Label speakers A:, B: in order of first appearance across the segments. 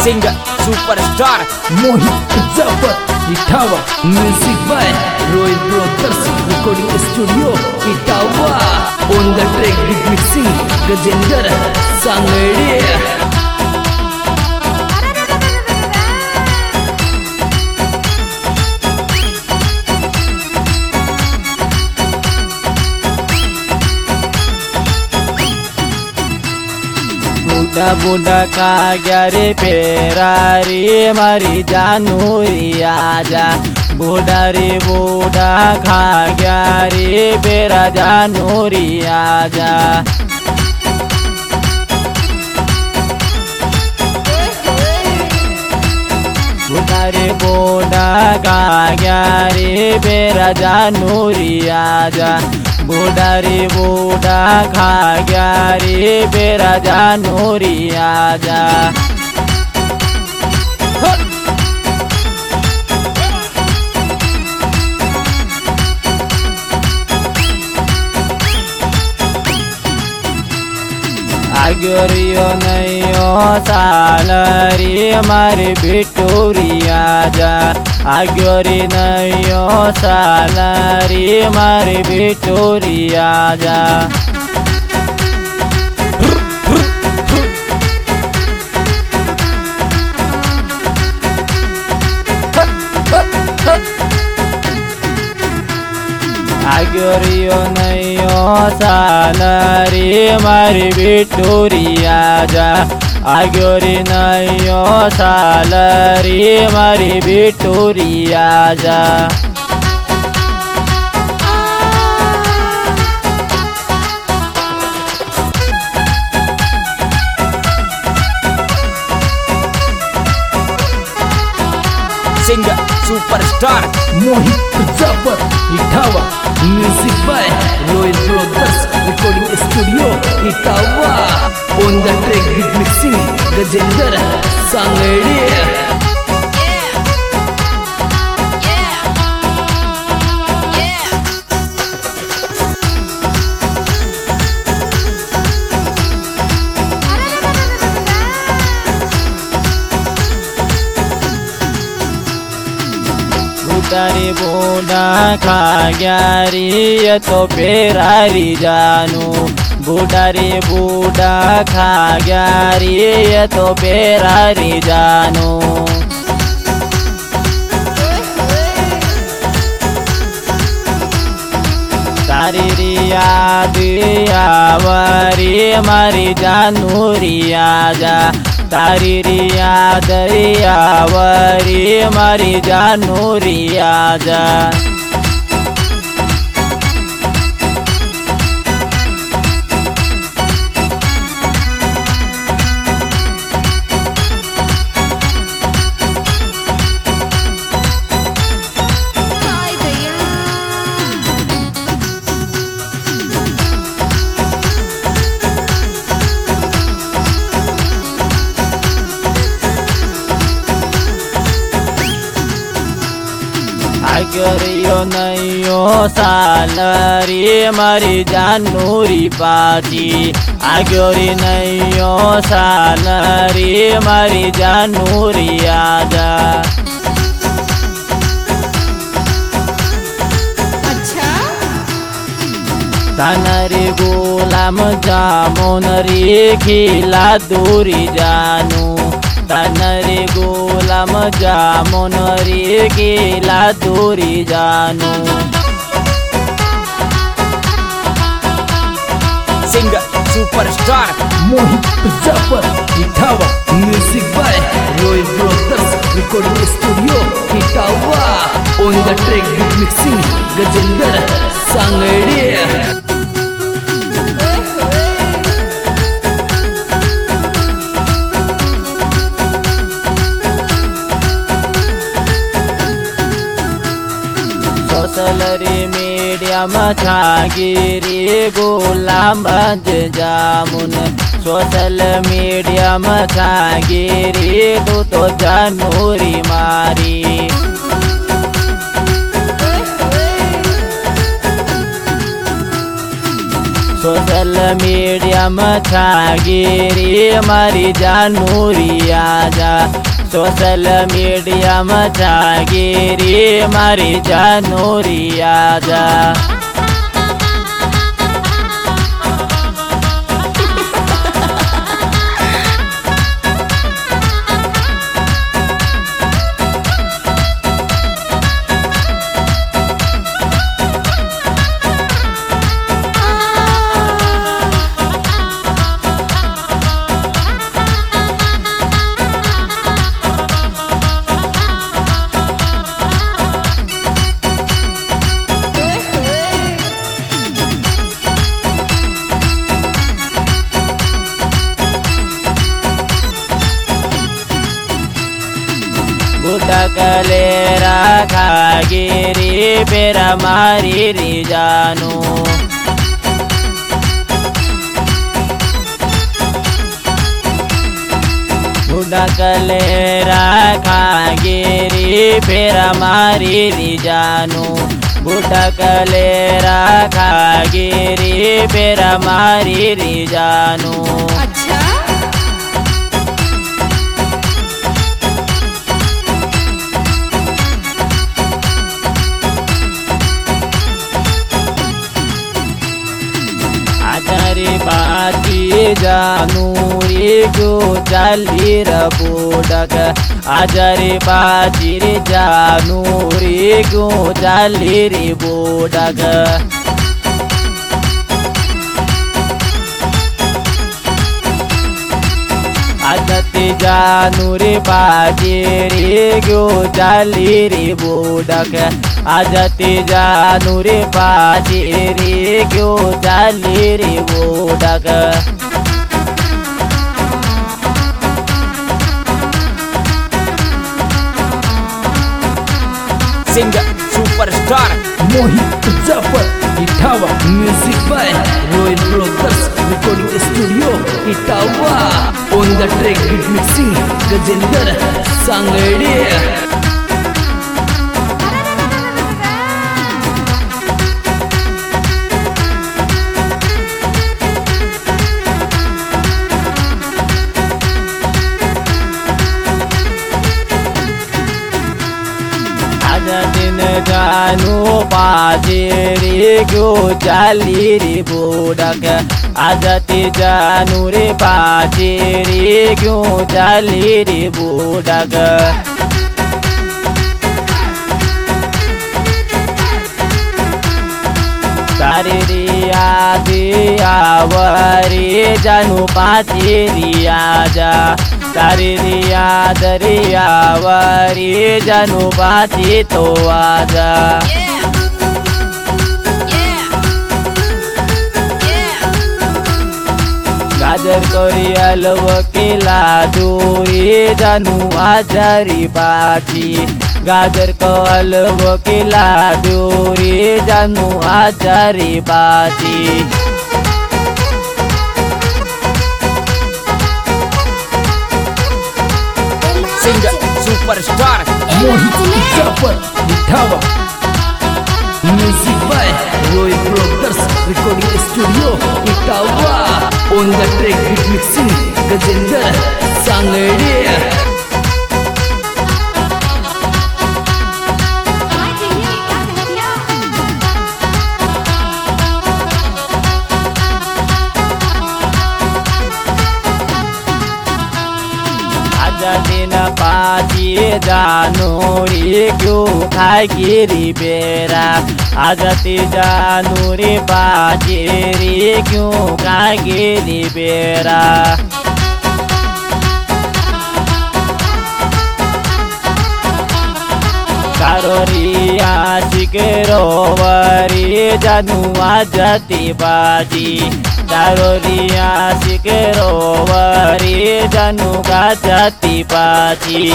A: Singer superstar
B: Mohit Zafar Etawah music by royal brothers recording studio Etawah on the track big mixing Gajendra Sangde.
C: बूढ़ा बूढ़ा का ग्यारे पेरारी मारी जानूरी आजा। बूढ़ा रे बूढ़ा खा ग्यारे पेरा जानूरी आजा। बूढ़ा रे बूढ़ा खा ग्यारे पेरा जानूरी आजा। बूढ़ा रे बूढ़ा खा गया रे बेरा जानूरी आजा। आग्योरियो नयो सालरी मारे बिटोरी आजा। आग्योरी नयो सालरी मारे बिटोरी आजा। आग्योरियो नयो सालरी मारी बिटोरी आजा। आग्योरी नयो सालरी मारी बिटोरी आजा।
A: Singer superstar
B: Mohit Zafar Etawah music by royal brothers recording studio Etawah on the track big mixing Gajendra Sangde.
C: बूढ़ा बूढ़ा खा गया रे तो पेरारी जानू। बूढ़ा रे बूढ़ा खा गया रे तो पेरारी जानू। तारी याद आवरी मारी जानूरी आजा। तारी याद आवरी मारी जानूरी आजा। आग्योरियो नयो सालरी मारी जानूरी पाची। आग्योरी नयो सालरी मारी जानूरी आजा। तानरी गुलाम जामुन रे खिला दूरी जानू। तानरी गुलाम जामुन रे खिला दूरी जानू।
A: Singer superstar
B: Mohit Zafar Etawah music by royal brothers recording studio Etawah on the track big mixing Gajendra Sangde.
C: Social media में छागिरी गुलाम जामुन। सोशल मीडिया में छागिरी तो जानूरी मारी। सोशल सोशल मीडिया में छागिरी मारी जानूरी आजा सोशल मीडिया में छागिरी मारी जानूरी आजा गुटकले रखा गिरी फिर मारी री जानू गुटकले रखा गिरी फिर मारी री जानू गुटकले रखा गिरी फिर मारी री जानू बाजी जानूरी जो चाली रबूडक आजरे बाजी रे जानूरी जो चाली रे बूडक आजते जानूरी बाजी रे जो चाली रे बूडक आजते जानूरी बाजी रे जो चाली रे बूडक
A: Singer superstar
B: Mohit Jafar Etawah music by royal brothers recording studio Etawah on the track beat mixing Gajendra Sangde
C: दिन जानू बाजेरी क्यों चाली रे बूडक आजते जानू रे बाजेरी क्यों चाली रे बूडक सारे रिया दिया वरी जानू बाजेरी आजा सारी रिया दरिया वरी जानू बाजी तो आजा गाजर कोरियल वकीला दूरी जानू आजारी बाजी गाजर कोल वकीला दूरी जानू आजारी बाजी
A: Singer superstar
B: Mohit Jafar Etawah music by royal brothers recording studio Etawah on the track beat mixing Gajendra Sangde
C: दिन पाची जानूरी क्यों खागिरी बेरा आजती जानूरी बाजेरी क्यों खागिरी बेरा कारोरिया शिकरोवरी जानू आजती बाजी कारोरिया शिकरोवरी जानू गाजती बाजी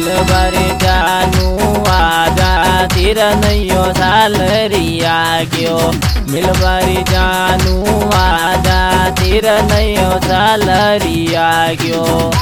C: मिलबारी जानू आजा तिर नैयो सालरिया गयो मिलबारी जानू आजा तिर नैयो सालरिया गयो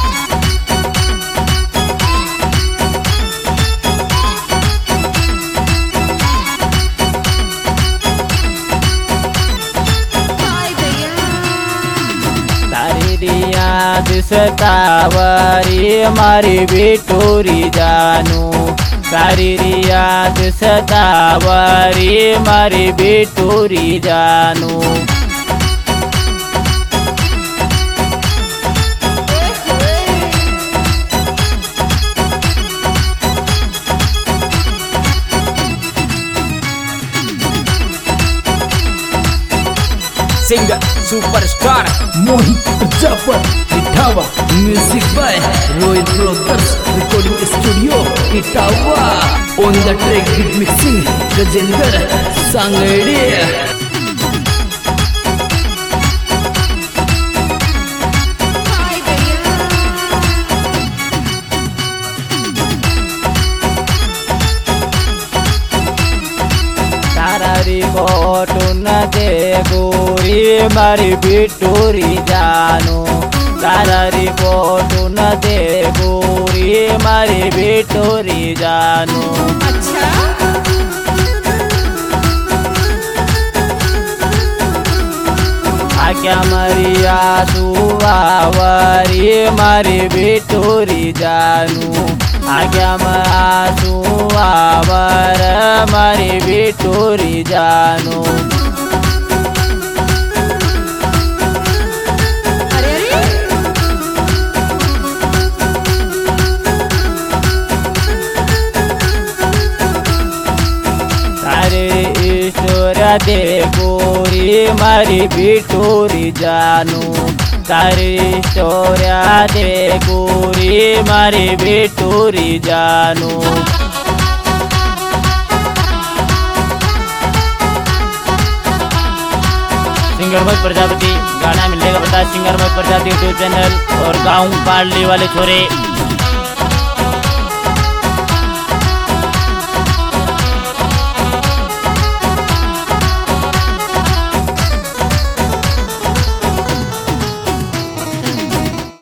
C: याद सतावरी मारी बेटोरी जानू सारी याद सतावरी मारी बेटोरी जानू
A: singer superstar
B: Mohit Prajapat Etawah music by royal brothers recording studio Etawah on the track beat mixing Gajendra Sangde
C: photo न दे गोरी मारी बिटोरी जानू तारी फोटो न दे गोरी मारी बिटोरी जानू आज्ञा मरिया सुवावरी मारी बिटोरी जानू आज्ञा सुवावर मारी बिटोरी जानू सारे ईश्वर दे गोरी मारी बिटोरी जानू तारी ईश्वरा दे गोरी मारी बिटोरी जानू सिंगर मोहित प्रजापति गाना मिलेगा बता singer Mohit Prajapati YouTube channel और गाँव पार्ली वाले छोरे।